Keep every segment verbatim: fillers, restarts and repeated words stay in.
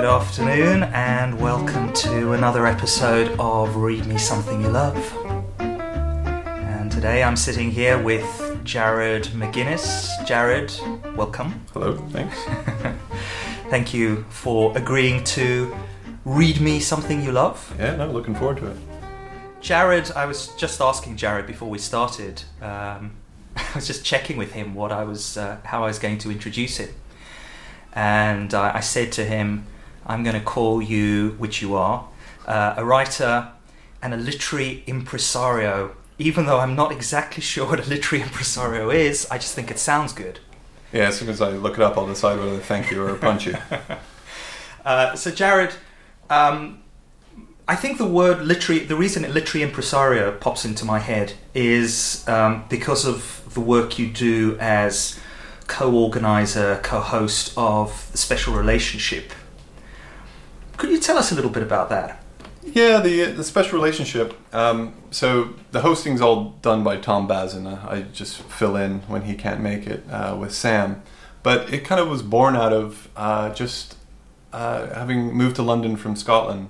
good afternoon, and welcome to another episode of Read Me Something You Love. And today I'm sitting here with Jared McGuinness. Jared, welcome. Hello, thanks. Thank you for agreeing to read me something you love. Yeah, no, looking forward to it. Jared, I was just asking Jared before we started. Um, I was just checking with him what I was, uh, how I was going to introduce him. And uh, I said to him, I'm going to call you, which you are, uh, a writer and a literary impresario. Even though I'm not exactly sure what a literary impresario is, I just think it sounds good. Yeah, as soon as I look it up, I'll decide whether to thank you or punch you. uh, so Jared, um, I think the word literary, the reason literary impresario pops into my head is um, because of the work you do as co-organizer, co-host of The Special Relationship. Could you tell us a little bit about that? Yeah, the the Special Relationship. Um, so the hosting's all done by Tom Bazin. I just fill in when he can't make it uh, with Sam. But it kind of was born out of uh, just uh, having moved to London from Scotland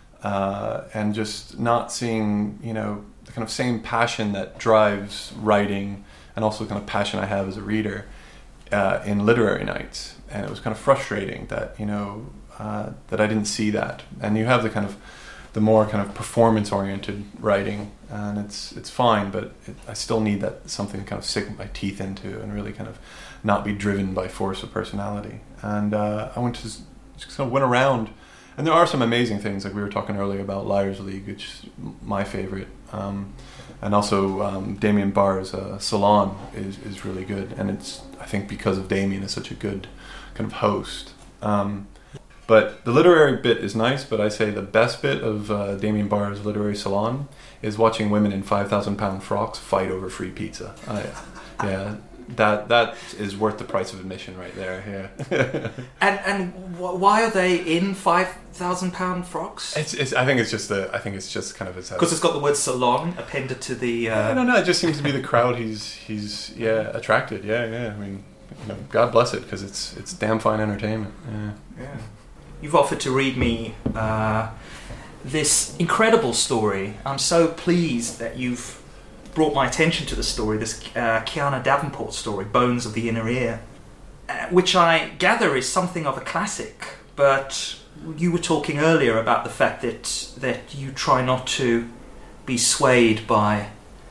uh, and just not seeing, you know, the kind of same passion that drives writing and also the kind of passion I have as a reader Uh, in literary nights, and it was kind of frustrating that you know uh, that I didn't see that. And you have the kind of the more kind of performance oriented writing, and it's it's fine, but it, I still need that something to kind of sink my teeth into and really kind of not be driven by force of personality. And uh, I went to just, just kind of went around, and there are some amazing things, like we were talking earlier about Liars League, which is my favorite. Um, and also um, Damien Barr's uh, Salon is, is really good, and it's I think because of Damien is such a good kind of host. Um, but the literary bit is nice, but I say the best bit of uh, Damien Barr's Literary Salon is watching women in five thousand pound frocks fight over free pizza. I, yeah, that that is worth the price of admission right there. Yeah. and and wh- why are they in five thousand pound frocks? It's, it's I think it's just the I think it's just kind of it's because it's got the word salon appended to the. Uh... I don't know. It just seems to be the crowd he's he's yeah attracted. Yeah, yeah. I mean, you know, God bless it, because it's it's damn fine entertainment. Yeah. Yeah. You've offered to read me uh, this incredible story. I'm so pleased that you've brought my attention to the story, this uh, Kiana Davenport story, Bones of the Inner Ear, uh, which I gather is something of a classic. But you were talking earlier about the fact that that you try not to be swayed by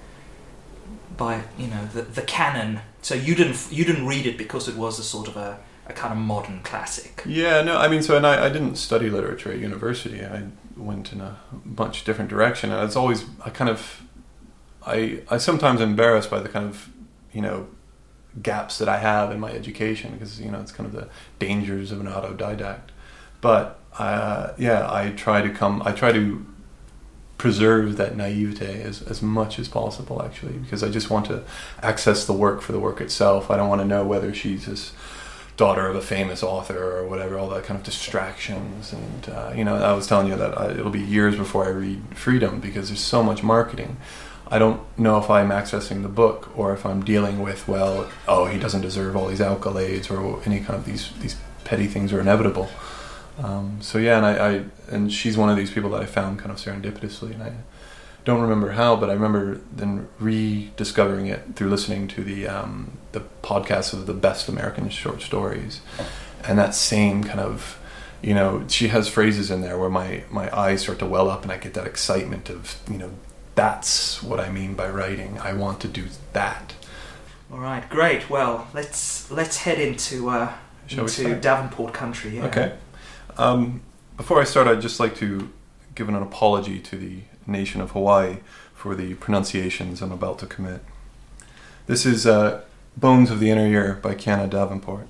by you know the the canon. So you didn't you didn't read it because it was a sort of a, a kind of modern classic. Yeah, no, I mean, so and I, I didn't study literature at university. I went in a much different direction, and it's always I kind of. I I sometimes embarrassed by the kind of, you know, gaps that I have in my education, because, you know, it's kind of the dangers of an autodidact. But uh, yeah, I try to come, I try to preserve that naivete as, as much as possible, actually, because I just want to access the work for the work itself. I don't want to know whether she's this daughter of a famous author or whatever, all that kind of distractions. And, uh, you know, I was telling you that I, it'll be years before I read Freedom, because there's so much marketing. I don't know if I'm accessing the book or if I'm dealing with, well, oh, he doesn't deserve all these accolades, or any kind of these these petty things are inevitable. Um, so yeah, and I, I and she's one of these people that I found kind of serendipitously, and I don't remember how, but I remember then rediscovering it through listening to the um, the podcast of the best American short stories, and that same kind of, you know, she has phrases in there where my my eyes start to well up, and I get that excitement of, you know, that's what I mean by writing. I want to do that. All right, great. Well, let's let's head into uh, into Davenport country. Yeah. Okay. Um, before I start, I'd just like to give an apology to the nation of Hawaii for the pronunciations I'm about to commit. This is uh, Bones of the Inner Ear by Kiana Davenport.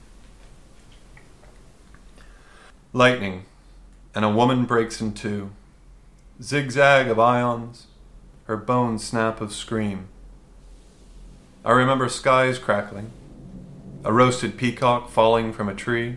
Lightning, and a woman breaks in two. Zigzag of ions, her bones snap of scream. I remember skies crackling, a roasted peacock falling from a tree.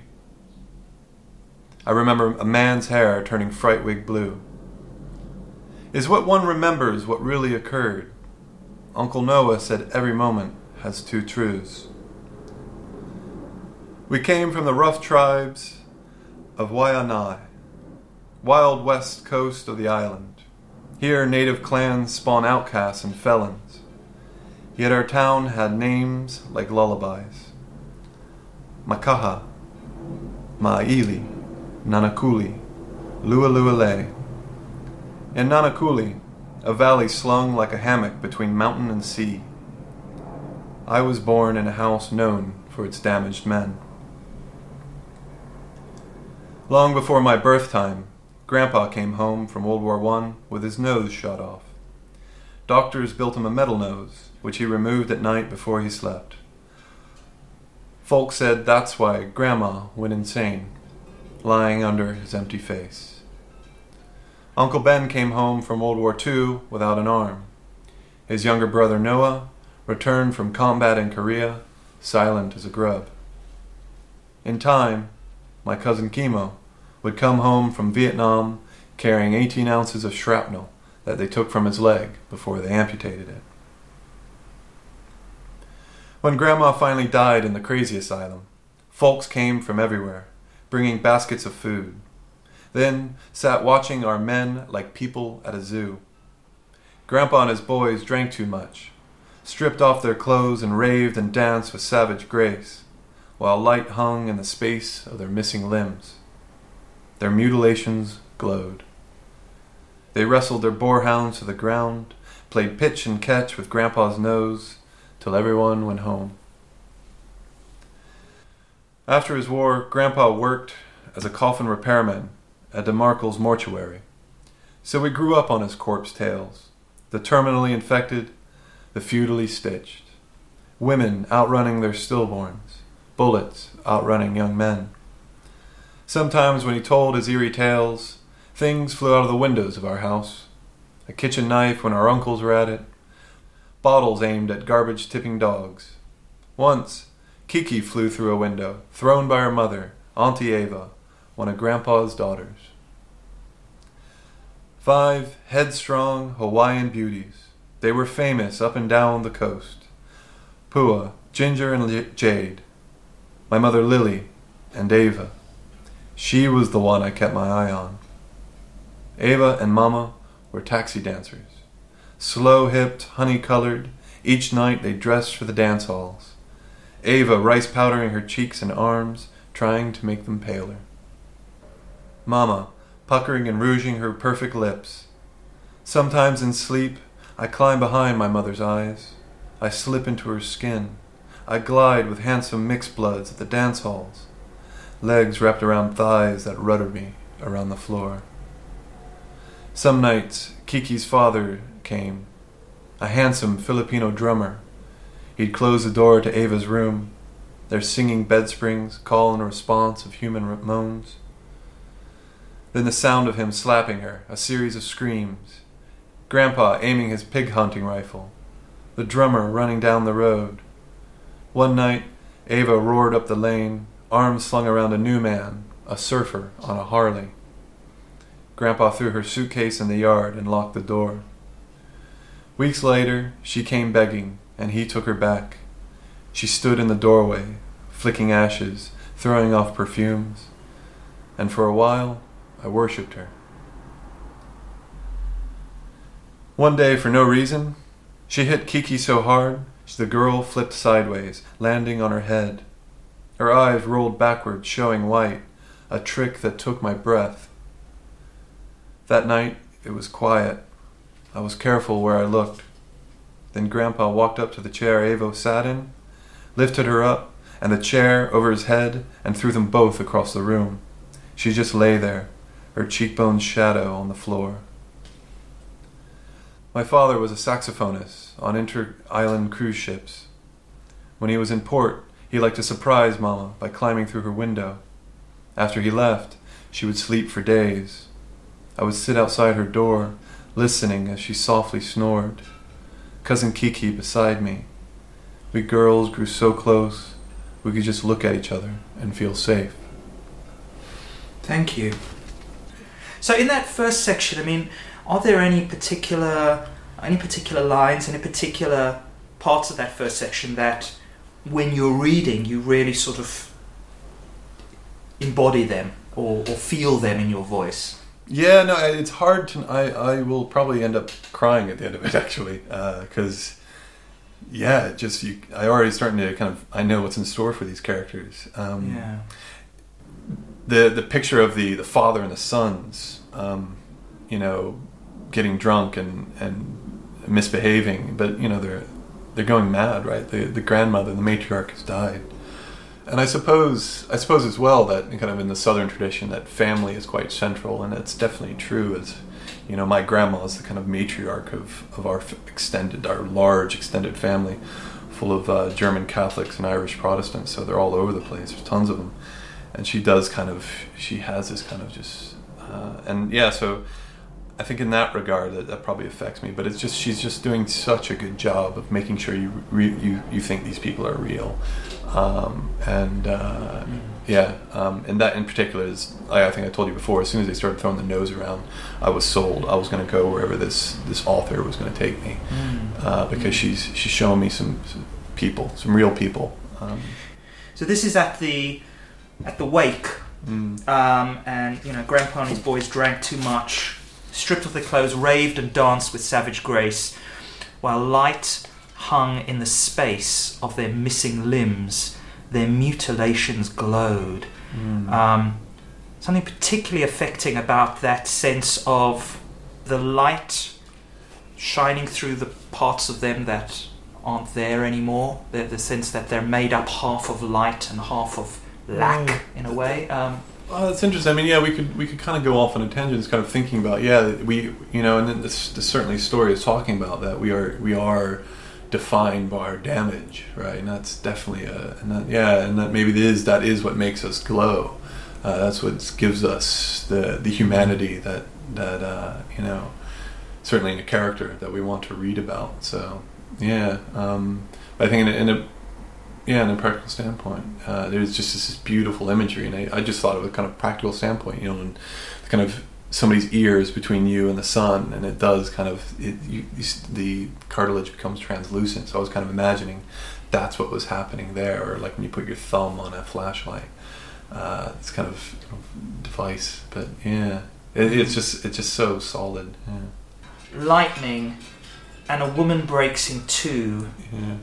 I remember a man's hair turning frightwig blue. Is what one remembers what really occurred? Uncle Noah said every moment has two truths. We came from the rough tribes, of Waianae, wild west coast of the island. Here native clans spawn outcasts and felons. Yet our town had names like lullabies. Makaha, Ma'ili, Nanakuli, Lualuale. In Nanakuli, a valley slung like a hammock between mountain and sea, I was born in a house known for its damaged men. Long before my birth time, Grandpa came home from World War One with his nose shot off. Doctors built him a metal nose, which he removed at night before he slept. Folks said that's why Grandma went insane, lying under his empty face. Uncle Ben came home from World War Two without an arm. His younger brother Noah returned from combat in Korea, silent as a grub. In time, my cousin Kimo would come home from Vietnam carrying eighteen ounces of shrapnel that they took from his leg before they amputated it. When Grandma finally died in the crazy asylum, folks came from everywhere, bringing baskets of food. Then sat watching our men like people at a zoo. Grandpa and his boys drank too much, stripped off their clothes and raved and danced with savage grace, while light hung in the space of their missing limbs. Their mutilations glowed. They wrestled their boarhounds to the ground, played pitch and catch with Grandpa's nose, till everyone went home. After his war, Grandpa worked as a coffin repairman at DeMarco's mortuary. So we grew up on his corpse tales, the terminally infected, the futilely stitched, women outrunning their stillborns, bullets outrunning young men. Sometimes when he told his eerie tales, things flew out of the windows of our house. A kitchen knife when our uncles were at it, bottles aimed at garbage-tipping dogs. Once, Kiki flew through a window, thrown by her mother, Auntie Ava, one of Grandpa's daughters. Five headstrong Hawaiian beauties. They were famous up and down the coast. Pua, Ginger, and Jade. My mother Lily, and Ava. She was the one I kept my eye on. Ava and Mama were taxi dancers. Slow-hipped, honey-colored, each night they dressed for the dance halls. Ava rice-powdering her cheeks and arms, trying to make them paler. Mama, puckering and rouging her perfect lips. Sometimes in sleep, I climb behind my mother's eyes. I slip into her skin. I glide with handsome mixed bloods at the dance halls, legs wrapped around thighs that ruddered me around the floor. Some nights, Kiki's father came, a handsome Filipino drummer. He'd close the door to Ava's room, their singing bedsprings call and response of human moans. Then the sound of him slapping her, a series of screams. Grandpa aiming his pig-hunting rifle. The drummer running down the road. One night, Ava roared up the lane, arms slung around a new man, a surfer on a Harley. Grandpa threw her suitcase in the yard and locked the door. Weeks later, she came begging, and he took her back. She stood in the doorway, flicking ashes, throwing off perfumes, and for a while, I worshipped her. One day, for no reason, she hit Kiki so hard, the girl flipped sideways, landing on her head. Her eyes rolled backward, showing white, a trick that took my breath. That night, it was quiet. I was careful where I looked. Then Grandpa walked up to the chair Ava sat in, lifted her up, and the chair over his head, and threw them both across the room. She just lay there, her cheekbones shadow on the floor. My father was a saxophonist on inter-island cruise ships. When he was in port, he liked to surprise Mama by climbing through her window. After he left, she would sleep for days. I would sit outside her door, listening as she softly snored. Cousin Kiki beside me. We girls grew so close, we could just look at each other and feel safe. Thank you. So in that first section, I mean, are there any particular any particular lines, any particular parts of that first section that when you're reading you really sort of embody them? or, or feel them in your voice? Yeah, no, it's hard to. I, I will probably end up crying at the end of it, actually, because uh, yeah, it just you. I already starting to kind of. I know what's in store for these characters. Um, yeah. The the picture of the, the father and the sons, um, you know, getting drunk and, and misbehaving, but you know they're they're going mad, right? The the grandmother, the matriarch, has died. And I suppose, I suppose as well that kind of in the Southern tradition that family is quite central, and it's definitely true. As you know, my grandma is the kind of matriarch of, of our extended, our large extended family, full of uh, German Catholics and Irish Protestants. So they're all over the place. There's tons of them, and she does kind of, she has this kind of just, uh, and yeah. So I think in that regard that, that probably affects me. But it's just she's just doing such a good job of making sure you re, you you think these people are real. Um, and uh, yeah, um, and that in particular is, I, I think I told you before, as soon as they started throwing the nose around, I was sold. I was going to go wherever this, this author was going to take me, uh, because she's she's showing me some, some people, some real people. Um, so this is at the at the wake, mm. um, and you know, Grandpa and his boys drank too much, stripped off their clothes, raved and danced with savage grace, while light hung in the space of their missing limbs, their mutilations glowed. Mm. Um, something particularly affecting about that sense of the light shining through the parts of them that aren't there anymore, the, the sense that they're made up half of light and half of lack, mm. in a way. Um, Oh, that's interesting. I mean, yeah, we could we could kind of go off on a tangent, just kind of thinking about, yeah, we, you know, and then this, this certainly story is talking about that we are we are defined by our damage, right? And that's definitely a, and that, yeah, and that maybe it is that is what makes us glow. Uh, that's what gives us the the humanity that that uh, you know, certainly in a character that we want to read about. So yeah, um, but I think in a, in a Yeah, in a practical standpoint, uh, there's just this beautiful imagery, and I, I just thought of a kind of practical standpoint, you know, and kind of somebody's ears between you and the sun, and it does kind of, it, you, you, the cartilage becomes translucent. So I was kind of imagining that's what was happening there, or like when you put your thumb on a flashlight, uh, it's kind of you know, device, but yeah, it, it's just it's just so solid. Yeah. Lightning, and a woman breaks in two. Yeah.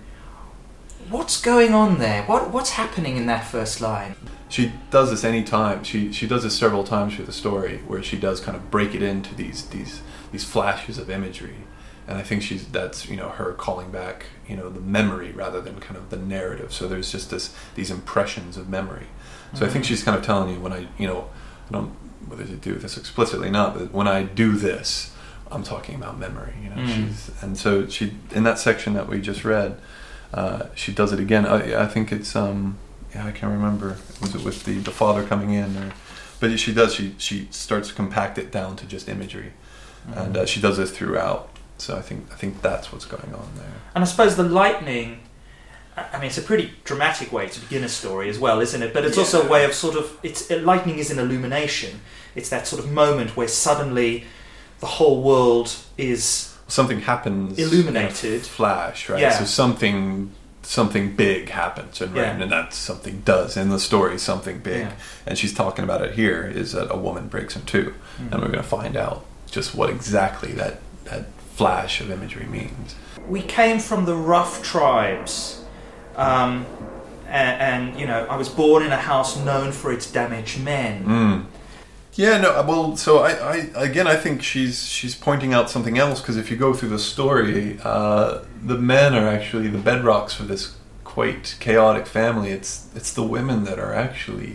What's going on there? What What's happening in that first line? She does this any time. She she does this several times through the story, where she does kind of break it into these these these flashes of imagery, and I think she's that's you know her calling back you know the memory rather than kind of the narrative. So there's just this these impressions of memory. So mm-hmm. I think she's kind of telling you when I you know I don't whether to do this explicitly or not, but when I do this, I'm talking about memory. You know, mm. she's and so she in that section that we just read. Uh, she does it again. I, I think it's um, yeah, I can't remember. Was it with the, the father coming in, or? But she does. She she starts to compact it down to just imagery, mm-hmm. and uh, she does this throughout. So I think I think that's what's going on there. And I suppose the lightning. I mean, it's a pretty dramatic way to begin a story as well, isn't it? But it's yeah. also a way of sort of it's it, lightning is an illumination. It's that sort of moment where suddenly the whole world is. Something happens, illuminated, flash, right? Yeah. So something, something big happens, and right, yeah. and that something does in the story. Something big, yeah. and she's talking about it here is that a woman breaks in two, mm-hmm. and we're going to find out just what exactly that that flash of imagery means. We came from the rough tribes, um, and, and you know, I was born in a house known for its damaged men. Mm. Yeah, no, well, so I, I, again, I think she's she's pointing out something else, because if you go through the story, uh, the men are actually the bedrocks for this quite chaotic family. It's it's the women that are actually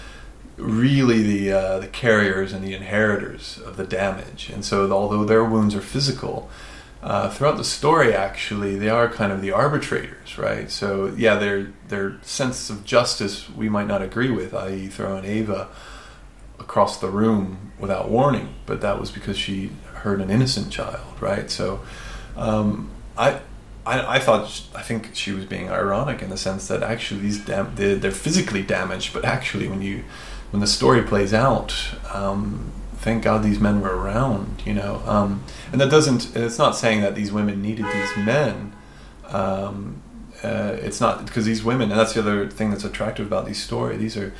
really the uh, the carriers and the inheritors of the damage. And so although their wounds are physical, uh, throughout the story, actually, they are kind of the arbitrators, right? So yeah, their their sense of justice we might not agree with, that is throwing Ava across the room without warning, but that was because she hurt an innocent child, right? So um, I, I I thought I think she was being ironic in the sense that actually these dam- they're, they're physically damaged, but actually when you when the story plays out, um, thank God these men were around, you know. Um, and that doesn't. It's not saying that these women needed these men. Um, uh, it's not because these women, and that's the other thing that's attractive about these stories. These are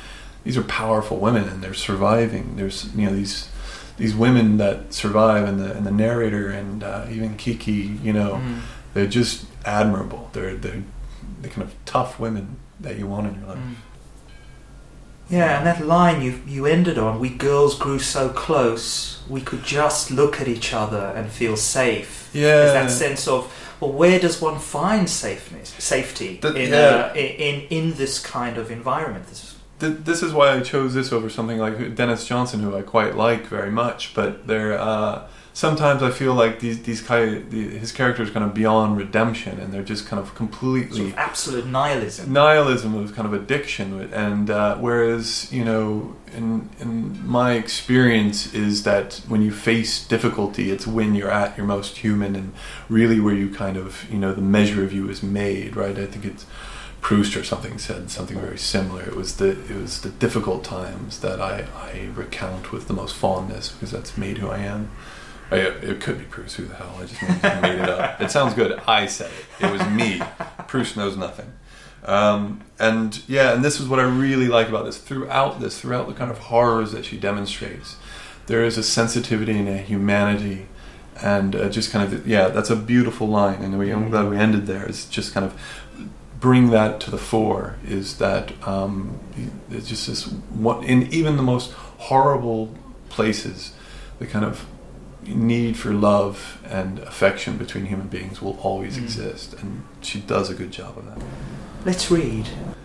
these are powerful women, and they're surviving. There's, you know, these these women that survive, and the and the narrator, and uh, even Kiki, you know, mm. they're just admirable. They're they're the kind of tough women that you want in your life. Mm. Yeah, and that line you you ended on, we girls grew so close, we could just look at each other and feel safe. Yeah. There's that sense of, well, where does one find safeness, safety the, in, yeah. uh, in in this kind of environment? This, this is why I chose this over something like Dennis Johnson, who I quite like very much. But they're uh, sometimes I feel like these these kind the, his characters are kind of beyond redemption, and they're just kind of completely sort of absolute nihilism. Nihilism of kind of addiction, and uh, whereas, you know, in in my experience is that when you face difficulty, it's when you're at your most human, and really where you kind of, you know, the measure of you is made, right? I think it's Proust or something said something very similar. It was the it was the difficult times that I, I recount with the most fondness, because that's made who I am. I, it could be Proust. Who the hell? I just made, made it up. It sounds good. I said it. It was me. Proust knows nothing. Um, and yeah, and this is what I really like about this. Throughout this, throughout the kind of horrors that she demonstrates, there is a sensitivity and a humanity, and uh, just kind of, yeah, that's a beautiful line. And we, I'm glad we ended there. It's just kind of bring that to the fore. Is that um, it's just this one in even the most horrible places, the kind of need for love and affection between human beings will always mm. exist, and she does a good job of that. Let's read.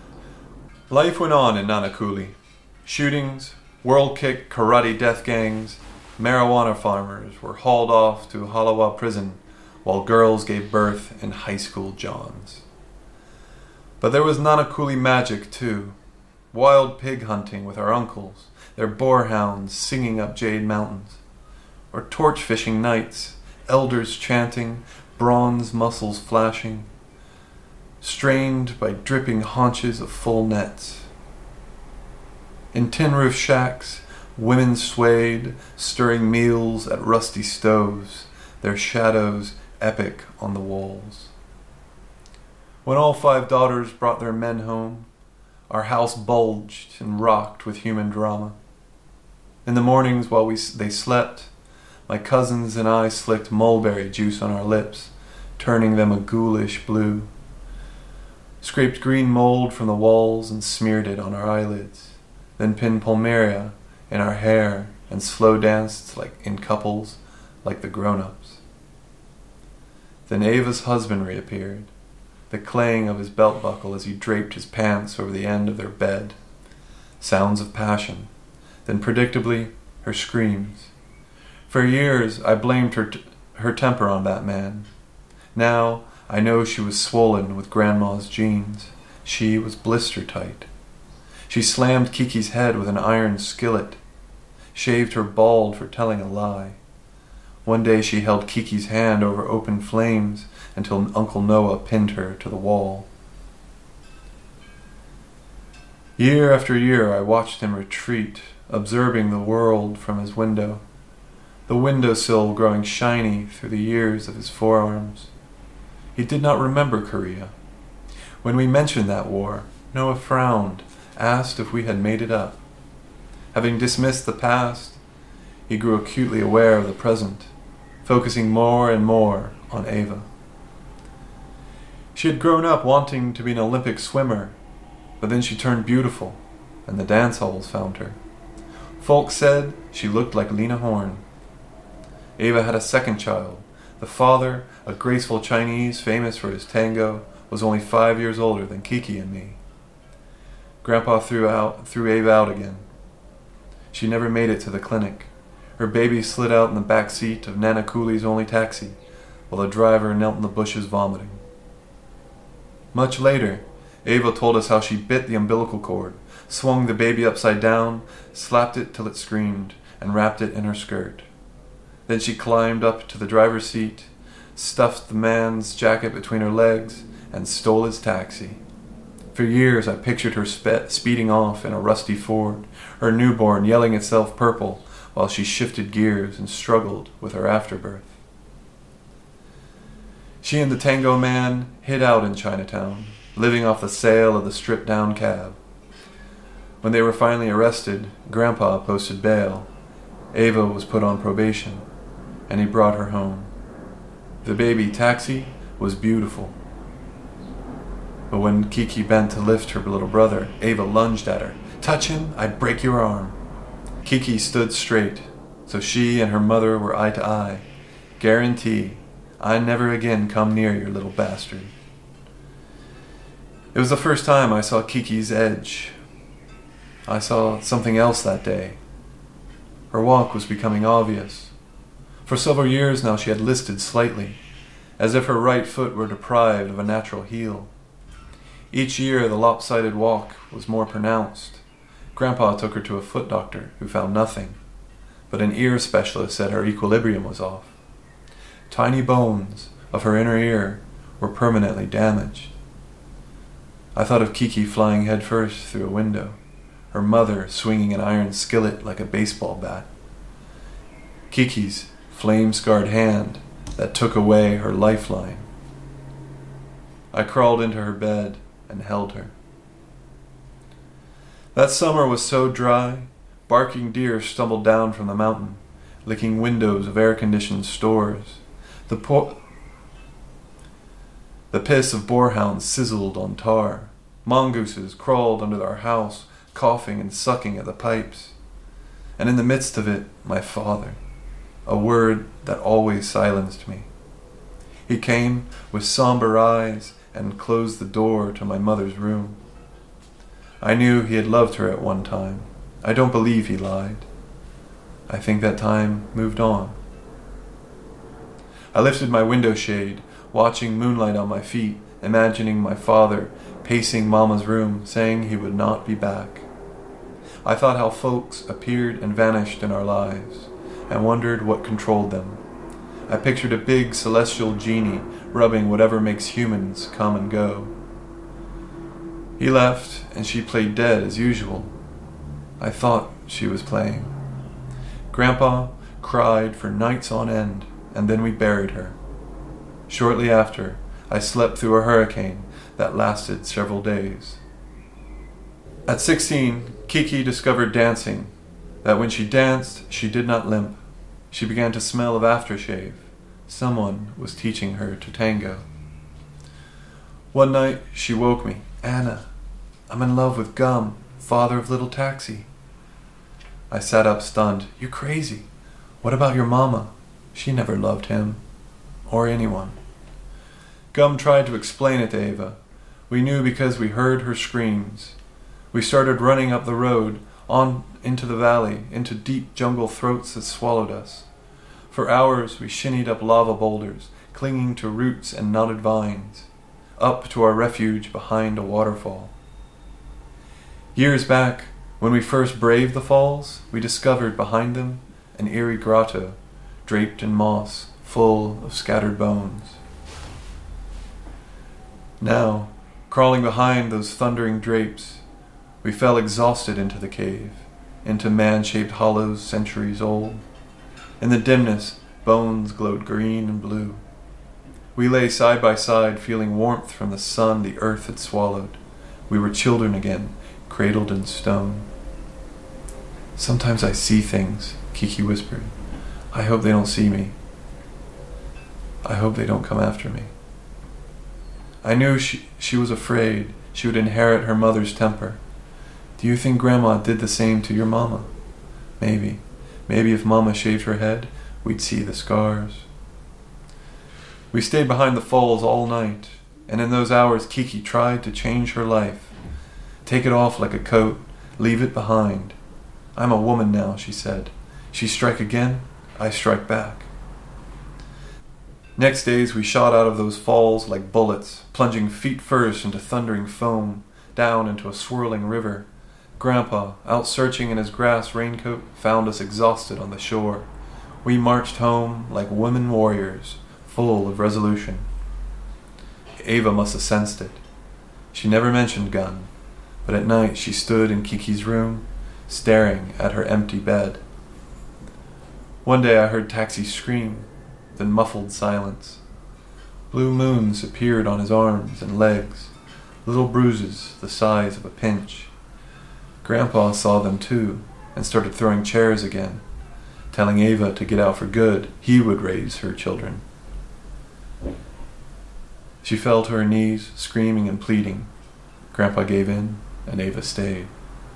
Life went on in Nanakuli. Shootings, world kick, karate death gangs, marijuana farmers were hauled off to Halawa prison, while girls gave birth in high school johns. But there was Nanakuli magic too. Wild pig hunting with our uncles, their boarhounds singing up Jade Mountains. Or torch fishing nights, elders chanting, bronze muscles flashing, strained by dripping haunches of full nets. In tin roof shacks, women swayed, stirring meals at rusty stoves, their shadows epic on the walls. When all five daughters brought their men home, our house bulged and rocked with human drama. In the mornings while we they slept, my cousins and I slicked mulberry juice on our lips, turning them a ghoulish blue. Scraped green mold from the walls and smeared it on our eyelids, then pinned Palmeria in our hair and slow danced like in couples like the grown-ups. Then Ava's husband reappeared, the clang of his belt buckle as he draped his pants over the end of their bed. Sounds of passion, then predictably her screams. For years, I blamed her t- her temper on that man. Now, I know she was swollen with Grandma's genes. She was blister tight. She slammed Kiki's head with an iron skillet, shaved her bald for telling a lie. One day she held Kiki's hand over open flames until Uncle Noah pinned her to the wall. Year after year, I watched him retreat, observing the world from his window. The windowsill growing shiny through the years of his forearms. He did not remember Korea. When we mentioned that war, Noah frowned, asked if we had made it up. Having dismissed the past, he grew acutely aware of the present, focusing more and more on Ava. She had grown up wanting to be an Olympic swimmer, but then she turned beautiful, and the dance halls found her. Folks said she looked like Lena Horne. Ava had a second child. The father, a graceful Chinese famous for his tango, was only five years older than Kiki and me. Grandpa threw out, threw Ava out again. She never made it to the clinic. Her baby slid out in the back seat of Nanakuli's only taxi, while the driver knelt in the bushes vomiting. Much later, Ava told us how she bit the umbilical cord, swung the baby upside down, slapped it till it screamed, and wrapped it in her skirt. Then she climbed up to the driver's seat, stuffed the man's jacket between her legs, and stole his taxi. For years I pictured her spe- speeding off in a rusty Ford, her newborn yelling itself purple while she shifted gears and struggled with her afterbirth. She and the tango man hid out in Chinatown, living off the sale of the stripped-down cab. When they were finally arrested, Grandpa posted bail. Ava was put on probation, and he brought her home. The baby, Taxi, was beautiful. But when Kiki bent to lift her little brother, Ava lunged at her. "Touch him, I'd break your arm." Kiki stood straight, so she and her mother were eye to eye. Guarantee, I never again come near your little bastard. It was the first time I saw Kiki's edge. I saw something else that day. Her walk was becoming obvious. For several years now she had listed slightly, as if her right foot were deprived of a natural heel. Each year the lopsided walk was more pronounced. Grandpa took her to a foot doctor, who found nothing, but an ear specialist said her equilibrium was off. Tiny bones of her inner ear were permanently damaged. I thought of Kiki flying headfirst through a window, her mother swinging an iron skillet like a baseball bat. Kiki's flame-scarred hand that took away her lifeline. I crawled into her bed and held her. That summer was so dry, barking deer stumbled down from the mountain, licking windows of air-conditioned stores. The po- The piss of boarhounds sizzled on tar. Mongooses crawled under our house, coughing and sucking at the pipes. And in the midst of it, my father, a word that always silenced me. He came with somber eyes and closed the door to my mother's room. I knew he had loved her at one time. I don't believe he lied. I think that time moved on. I lifted my window shade, watching moonlight on my feet, imagining my father pacing Mama's room, saying he would not be back. I thought how folks appeared and vanished in our lives, and wondered what controlled them. I pictured a big celestial genie rubbing whatever makes humans come and go. He left, and she played dead as usual. I thought she was playing. Grandpa cried for nights on end, and then we buried her. Shortly after, I slept through a hurricane that lasted several days. At sixteen, Kiki discovered dancing, that when she danced, she did not limp. She began to smell of aftershave. Someone was teaching her to tango. One night, she woke me. "Anna, I'm in love with Gum, father of little Taxi." I sat up stunned. "You're crazy. What about your mama? She never loved him. Or anyone." Gum tried to explain it to Ava. We knew because we heard her screams. We started running up the road, on into the valley, into deep jungle throats that swallowed us. For hours we shinnied up lava boulders, clinging to roots and knotted vines, up to our refuge behind a waterfall. Years back, when we first braved the falls, we discovered behind them an eerie grotto, draped in moss, full of scattered bones. Now, crawling behind those thundering drapes, we fell exhausted into the cave, into man-shaped hollows centuries old. In the dimness, bones glowed green and blue. We lay side by side, feeling warmth from the sun the earth had swallowed. We were children again, cradled in stone. "Sometimes I see things," Kiki whispered. "I hope they don't see me. I hope they don't come after me." I knew she, she was afraid she would inherit her mother's temper. "Do you think Grandma did the same to your mama?" Maybe. Maybe if Mama shaved her head, we'd see the scars. We stayed behind the falls all night, and in those hours Kiki tried to change her life. Take it off like a coat, leave it behind. "I'm a woman now," she said. "She strike again, I strike back." Next days we shot out of those falls like bullets, plunging feet first into thundering foam, down into a swirling river. Grandpa, out searching in his grass raincoat, found us exhausted on the shore. We marched home like women warriors, full of resolution. Ava must have sensed it. She never mentioned Gun, but at night she stood in Kiki's room, staring at her empty bed. One day I heard Taxi scream, then muffled silence. Blue moons appeared on his arms and legs, little bruises the size of a pinch. Grandpa saw them too and started throwing chairs again, telling Ava to get out for good. He would raise her children. She fell to her knees, screaming and pleading. Grandpa gave in, and Ava stayed.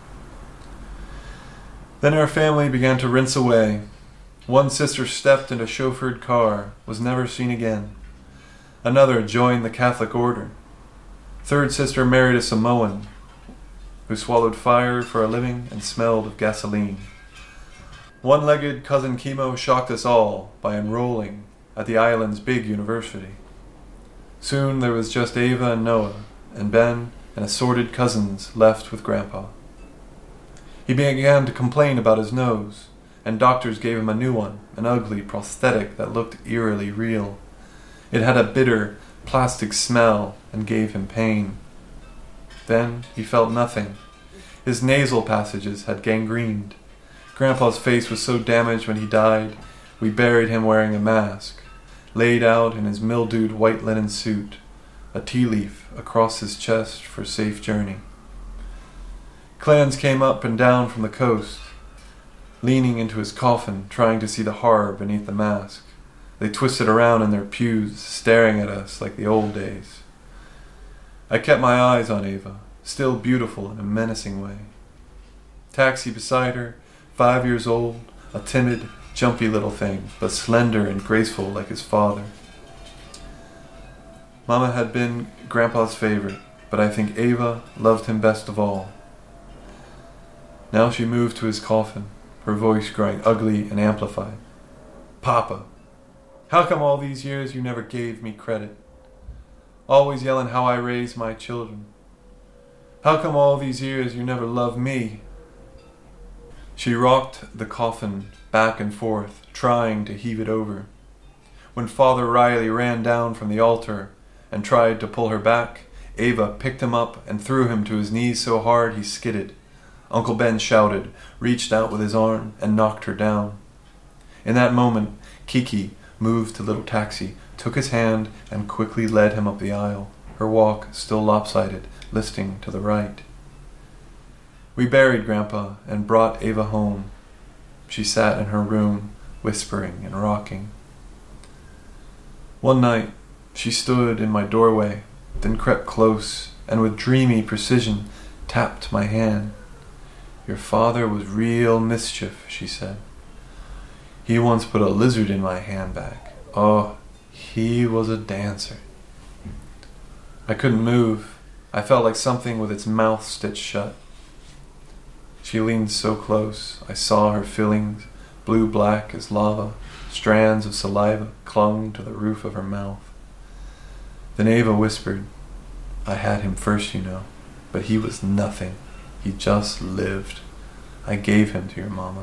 Then our family began to rinse away. One sister stepped in a chauffeured car, was never seen again. Another joined the Catholic order. Third sister married a Samoan who swallowed fire for a living and smelled of gasoline. One-legged cousin Chemo shocked us all by enrolling at the island's big university. Soon there was just Ava and Noah, and Ben and assorted cousins left with Grandpa. He began to complain about his nose, and doctors gave him a new one, an ugly prosthetic that looked eerily real. It had a bitter, plastic smell and gave him pain. Then he felt nothing. His nasal passages had gangrened. Grandpa's face was so damaged when he died, we buried him wearing a mask, laid out in his mildewed white linen suit, a tea leaf across his chest for safe journey. Clans came up and down from the coast, leaning into his coffin, trying to see the horror beneath the mask. They twisted around in their pews, staring at us like the old days. I kept my eyes on Ava, still beautiful in a menacing way. Taxi beside her, five years old, a timid, jumpy little thing, but slender and graceful like his father. Mama had been Grandpa's favorite, but I think Ava loved him best of all. Now she moved to his coffin, her voice growing ugly and amplified. Papa, how come all these years you never gave me credit? Always yelling how I raised my children. How come all these years you never loved me? She rocked the coffin back and forth, trying to heave it over. When Father Riley ran down from the altar and tried to pull her back, Ava picked him up and threw him to his knees so hard he skidded. Uncle Ben shouted, reached out with his arm, and knocked her down. In that moment, Kiki moved to little Taxi, took his hand, and quickly led him up the aisle, her walk still lopsided, listing to the right. We buried Grandpa and brought Ava home. She sat in her room, whispering and rocking. One night, she stood in my doorway, then crept close, and with dreamy precision tapped my hand. Your father was real mischief, she said. He once put a lizard in my handbag. Oh, he was a dancer. I couldn't move. I felt like something with its mouth stitched shut. She leaned so close, I saw her fillings, blue-black as lava. Strands of saliva clung to the roof of her mouth. Then Ava whispered, I had him first, you know, but he was nothing. He just lived. I gave him to your mama.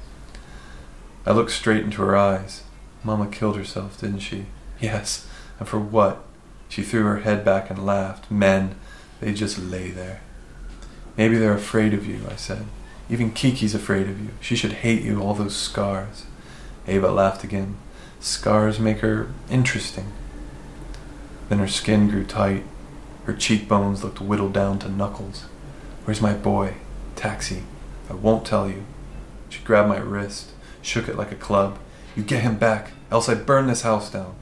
I looked straight into her eyes. Mama killed herself, didn't she? Yes, and for what? She threw her head back and laughed. Men, they just lay there. Maybe they're afraid of you, I said. Even Kiki's afraid of you. She should hate you, all those scars. Ava laughed again. Scars make her interesting. Then her skin grew tight. Her cheekbones looked whittled down to knuckles. Where's my boy? Taxi. I won't tell you. She grabbed my wrist, shook it like a club. You get him back, else I burn this house down.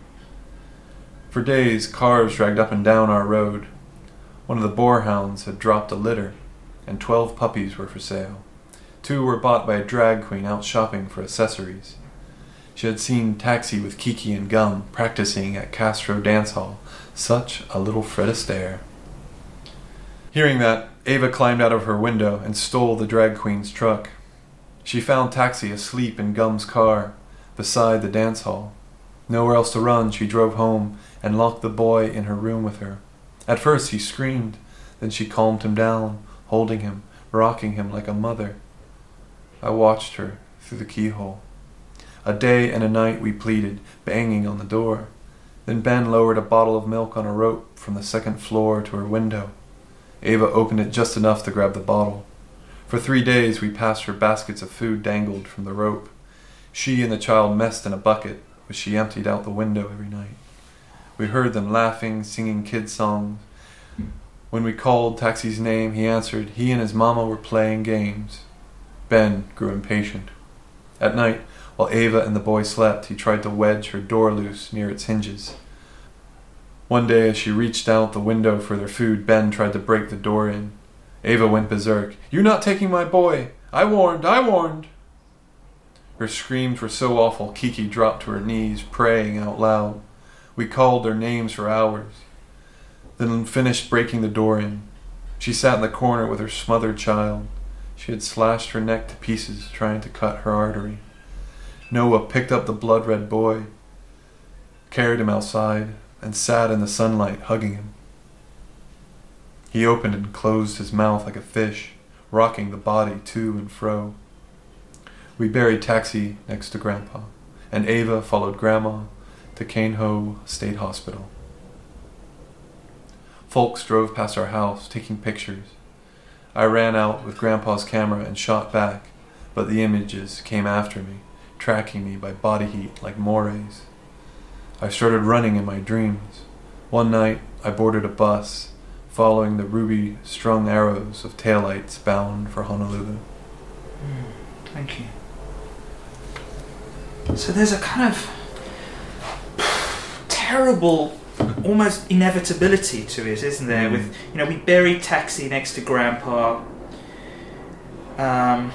For days, cars dragged up and down our road. One of the boarhounds had dropped a litter, and twelve puppies were for sale. Two were bought by a drag queen out shopping for accessories. She had seen Taxi with Kiki and Gum practicing at Castro Dance Hall. Such a little Fred Astaire. Hearing that, Ava climbed out of her window and stole the drag queen's truck. She found Taxi asleep in Gum's car, beside the dance hall. Nowhere else to run, she drove home and locked the boy in her room with her. At first he screamed, then she calmed him down, holding him, rocking him like a mother. I watched her through the keyhole. A day and a night we pleaded, banging on the door. Then Ben lowered a bottle of milk on a rope from the second floor to her window. Ava opened it just enough to grab the bottle. For three days we passed her baskets of food dangled from the rope. She and the child messed in a bucket, which she emptied out the window every night. We heard them laughing, singing kid songs. When we called Taxi's name, he answered. He and his mama were playing games. Ben grew impatient. At night, while Ava and the boy slept, he tried to wedge her door loose near its hinges. One day, as she reached out the window for their food, Ben tried to break the door in. Ava went berserk. "You're not taking my boy! I warned! I warned!" Her screams were so awful, Kiki dropped to her knees, praying out loud. We called their names for hours. Then finished breaking the door in. She sat in the corner with her smothered child. She had slashed her neck to pieces, trying to cut her artery. Noah picked up the blood-red boy, carried him outside, and sat in the sunlight, hugging him. He opened and closed his mouth like a fish, rocking the body to and fro. We buried Taxi next to Grandpa, and Ava followed Grandma to Kane Ho State Hospital. Folks drove past our house, taking pictures. I ran out with Grandpa's camera and shot back, but the images came after me, tracking me by body heat like mores. I started running in my dreams. One night, I boarded a bus, following the ruby-strung arrows of taillights bound for Honolulu. Mm, thank you. So there's a kind of terrible, almost inevitability to it, isn't there? Mm. With, you know, we buried Taxi next to Grandpa. Um,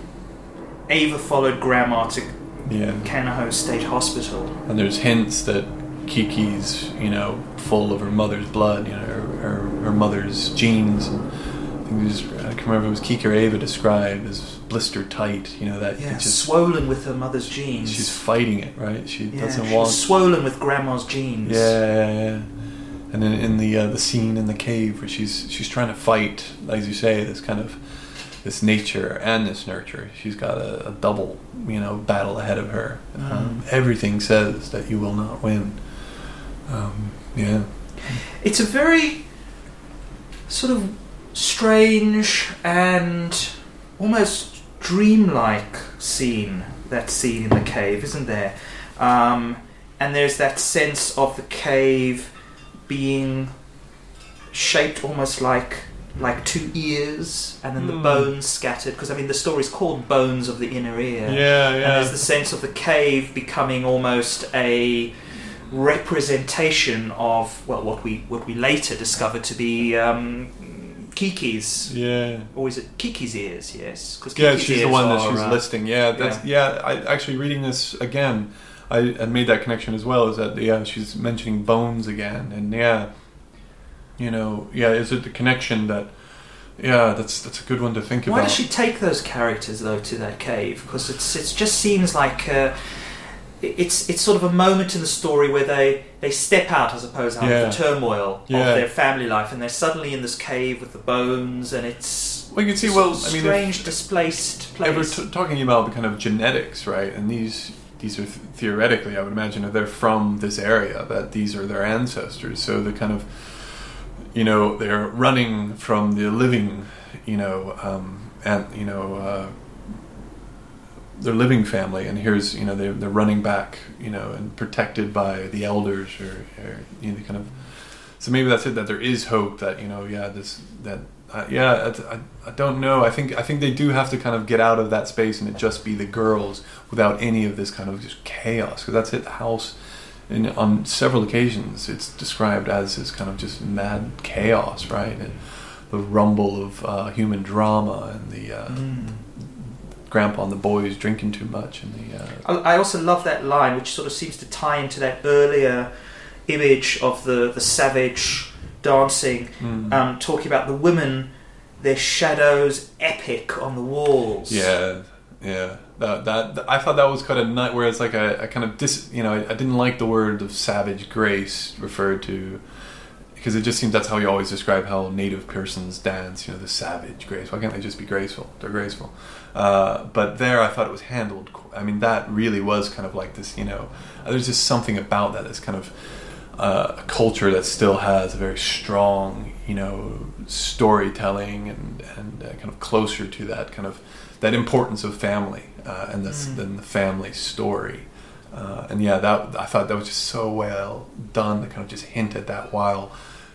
Ava followed Grandma to Yeah. Kanaho State Hospital. And there's hints that Kiki's, you know, full of her mother's blood, you know, her, her, her mother's genes. And I think it was, I can't remember if it was Kiki or Ava described as blister tight, you know, that Yeah, it just, swollen with her mother's genes. she's fighting it, right? She yeah, doesn't she's want. swollen with Grandma's genes. Yeah, yeah, yeah. And then in the uh, the scene in the cave where she's she's trying to fight, as you say, this kind of this nature and this nurture. She's got a, a double, you know, battle ahead of her. Mm. Um, everything says that you will not win. Um, yeah. It's a very sort of strange and almost dreamlike scene, that scene in the cave, isn't there? Um, and there's that sense of the cave being shaped almost like like two ears, and then the Mm. bones scattered, because I mean the story's called Bones of the Inner Ear. Yeah, And there's the sense of the cave becoming almost a representation of, well, what we what we later discovered to be um, Kiki's. Yeah. Or is it Kiki's ears? Yes, because Yeah, she's the one that she's uh, listing. Yeah, that's yeah. I actually reading this again, I had made that connection as well. Is that yeah, she's mentioning bones again, and yeah, you know, yeah, is it the connection that? Yeah, that's that's a good one to think Why about. does she take those characters though to that cave? Because it's it just seems like uh, it's it's sort of a moment in the story where they, they step out, I suppose, out Yeah. of the turmoil Yeah. of their family life, and they're suddenly in this cave with the bones, and it's Well, you can see. it's Well, a I mean, strange, if, displaced if we're place. t- talking about kind of genetics, right? And these these are th- theoretically, I would imagine, that they're from this area. That these are their ancestors. So the kind of, you know, they're running from the living, you know, um, and you know, uh, their living family, and here's, you know, they're they're running back, you know, and protected by the elders, or, or you know, kind of. So maybe that's it. That there is hope. That, you know, yeah, this that uh, yeah, I, I, I don't know. I think I think they do have to kind of get out of that space and it just be the girls without any of this kind of just chaos. Because that's it. The house. And on several occasions, it's described as this kind of just mad chaos, right? And the rumble of uh, human drama, and the uh, Mm. grandpa and the boys drinking too much, and the. Uh, I I also love that line, which sort of seems to tie into that earlier image of the, the savage dancing, mm. um, talking about the women, their shadows epic on the walls. Yeah, yeah. That, that that I thought that was kind of nut. Where it's like a, a kind of dis. You know, I, I didn't like the word of savage grace referred to, because it just seems that's how you always describe how native persons dance. You know, the savage grace. Why can't they just be graceful? They're graceful. Uh, but there, I thought it was handled. I mean, that really was kind of like this. You know, there's just something about that that's kind of uh, a culture that still has a very strong, you know, storytelling and and uh, kind of closer to that kind of that importance of family uh, and this Mm. then the family story. Uh, and yeah, that I thought that was just so well done to kind of just hint at that while,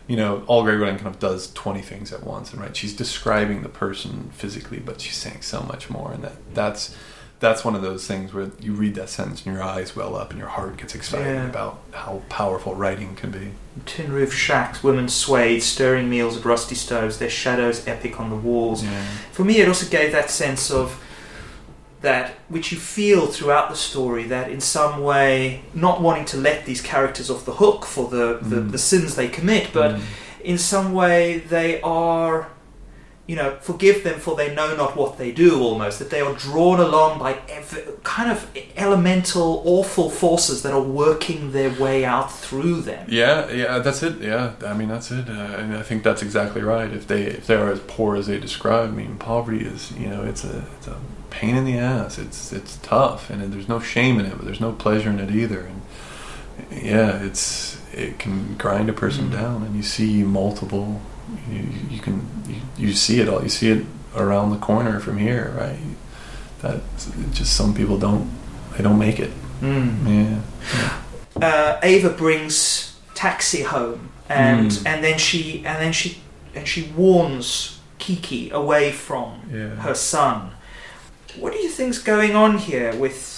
you know, all great writing kind of does twenty things at once, and right, she's describing the person physically, but she's saying so much more, and that that's that's one of those things where you read that sentence and your eyes well up and your heart gets excited Yeah. about how powerful writing can be. Tin roof shacks, women swayed, stirring meals at rusty stoves, their shadows epic on the walls. Yeah. For me, it also gave that sense of that, which you feel throughout the story, that in some way, not wanting to let these characters off the hook for the, the, Mm. the sins they commit, but Mm. in some way they are, you know, forgive them for they know not what they do, almost, that they are drawn along by ev- kind of elemental, awful forces that are working their way out through them. Yeah, yeah, that's it. Yeah, I mean that's it, uh, and I think that's exactly right. If they if they are as poor as they describe, I mean, poverty is, you know, it's a it's a pain in the ass. It's it's tough, and there's no shame in it, but there's no pleasure in it either. And yeah, it's it can grind a person Mm. down, and you see multiple. You, you can you, you see it all. You see it around the corner from here, right? That just some people don't they don't make it. Mm. Yeah. Uh, Ava brings Taxi home, and Mm. and then she and then she and she warns Kiki away from Yeah. her son. What do you think's going on here with?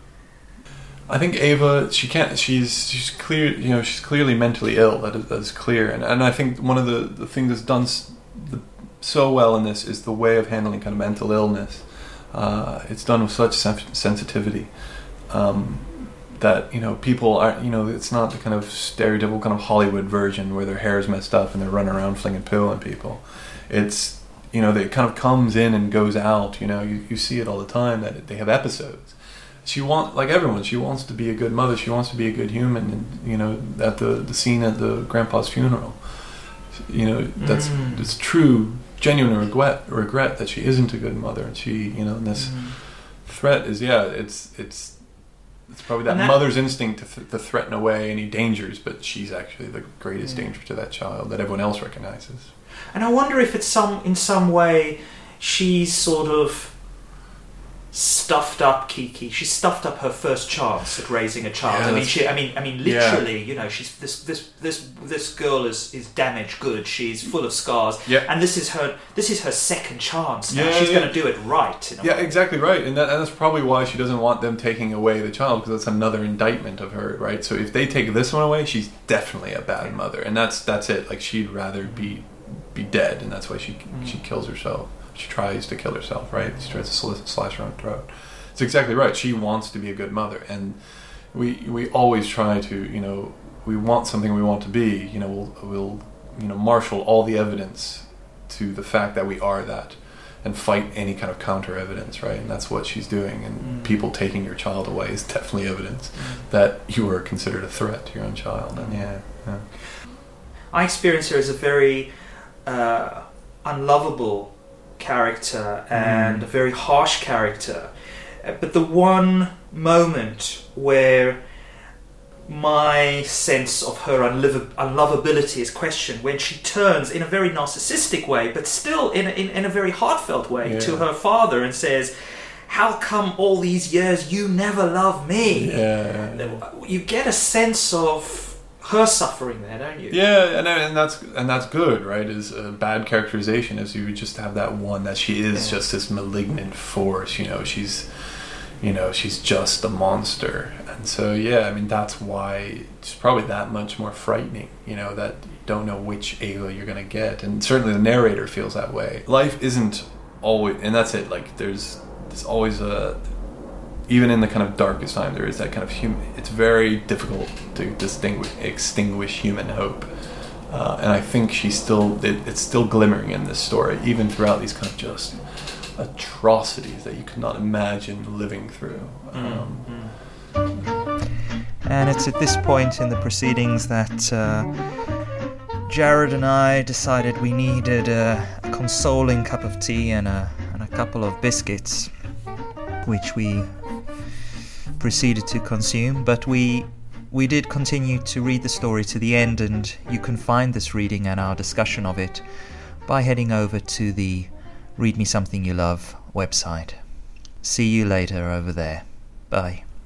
I think Ava, she can't. She's she's clear. You know, she's clearly mentally ill. That is, that is clear. And and I think one of the, the things that's done s- the, so well in this is the way of handling kind of mental illness. Uh, it's done with such sen- sensitivity um, that, you know, people are. You know, it's not the kind of stereotypical kind of Hollywood version where their hair is messed up and they're running around flinging pill on people. It's, you know, it kind of comes in and goes out. You know, you you see it all the time that they have episodes. She wants, like everyone, she wants to be a good mother. She wants to be a good human. And, you know, at the, the scene at the grandpa's funeral, you know, that's Mm. it's true, genuine regret regret that she isn't a good mother. And she, you know, and this Mm. threat is, yeah, it's it's it's probably that, And that- mother's instinct to, th- to threaten away any dangers, but she's actually the greatest Mm. danger to that child that everyone else recognizes. And I wonder if it's some in some way she's sort of stuffed up Kiki. She stuffed up her first chance at raising a child. Yeah, I mean, that's- she. I mean, I mean, Yeah. literally. You know, she's this this this this girl is is damaged good. She's full of scars. Yeah. And this is her this is her second chance. Now. Yeah, She's yeah. going to do it right. In a Yeah, way. exactly right, and, that, and that's probably why she doesn't want them taking away the child, because that's another indictment of her, right? So if they take this one away, she's definitely a bad mother, and that's that's it. Like, she'd rather be be dead, and that's why she Mm. she kills herself. She tries to kill herself, right? She tries to sl- slash her own throat. It's exactly right. She wants to be a good mother, and we we always try to, you know, we want something we want to be. You know, we'll we'll you know marshal all the evidence to the fact that we are that, and fight any kind of counter evidence, right? And that's what she's doing. And Mm. people taking your child away is definitely evidence Mm. that you are considered a threat to your own child. And yeah, yeah. I experience her as a very uh, unlovable character and Mm. a very harsh character. Uh, But the one moment where my sense of her unliv- unlovability is questioned, when she turns in a very narcissistic way, but still in a, in, in a very heartfelt way, Yeah. to her father and says, "How come all these years you never loved me?" Yeah. You get a sense of her suffering there, don't you? Yeah, and and that's and that's good, right? Is a bad characterization, is you just have that one that she is Yeah. just this malignant force. You know, she's, you know, she's just a monster, and so yeah, I mean that's why it's probably that much more frightening. You know, that you don't know which Ava you're gonna get, and certainly the narrator feels that way. Life isn't always, and that's it. Like there's there's always a. Even in the kind of darkest time, there is that kind of human. It's very difficult to distinguish, extinguish human hope, uh, and I think she's still. It, it's still glimmering in this story, even throughout these kind of just atrocities that you could not imagine living through. Um, And it's at this point in the proceedings that uh, Jared and I decided we needed a, a consoling cup of tea and a, and a couple of biscuits, which we proceeded to consume. But we we did continue to read the story to the end, and you can find this reading and our discussion of it by heading over to the Read Me Something You Love website. See you later over there. Bye.